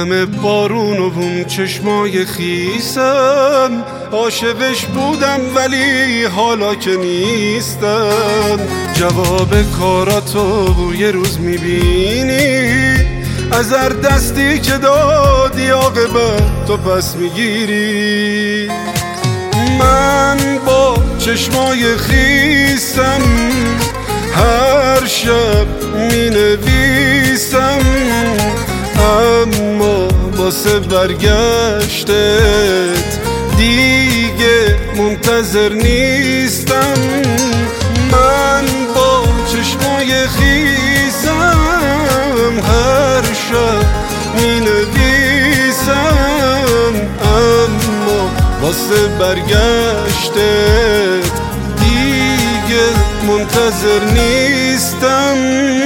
همه بارون و اون چشمای خیسم، عاشقش بودم ولی حالا که نیستم. جواب کاراتو یه روز میبینی، از هر دستی که دادی عاقبت تو پس میگیری. من با چشمای خیسم هر شب مینویسم، اما واسه برگشتت دیگه منتظر نیستم. من با چشمای خیسم هر شب مینویسم، اما واسه برگشتت دیگه منتظر نیستم.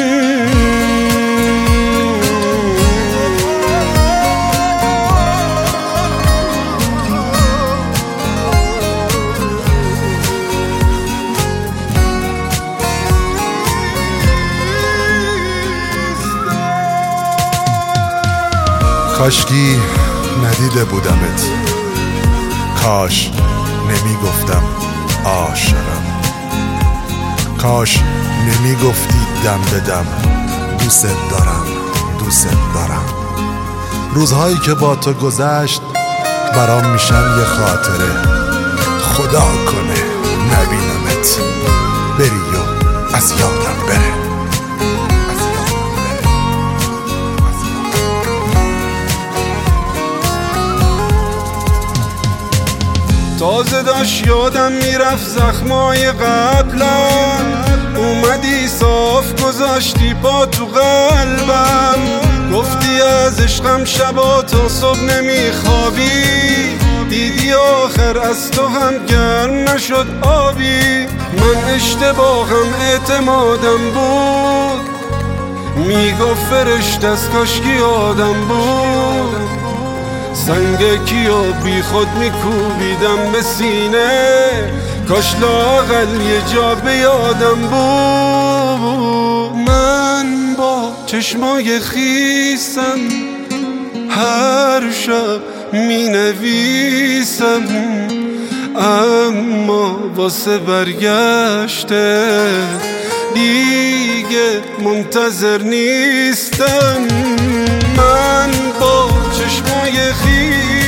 کاشکی ندیده بودمت، کاش نمیگفتم عاشقم، کاش نمیگفتی دم به دم دوست دارم دوست دارم. روزهایی که با تو گذشت برام میشن یه خاطره، خدا کنه نبینمت بری و از یادم بره. تازه داشت یادم میرفت زخمای قبلم، اومدی صاف گذاشتی پا تو قلبم، گفتی از عشقم شبا تا صبح نمیخوابی، دیدی آخر از تو هم گرم نشد آبی. من اشتباهم اعتمادم بود، میگفت فرشته از کاشکی آدم بود، سنگ کیو بی خود میکوبیدم به سینه، کاش لااقل یه جا به یادم بود. من با چشمای خیسم هر شب مینویسم، اما واسه برگشته دیگه منتظر نیستم. من با چشمای خیسم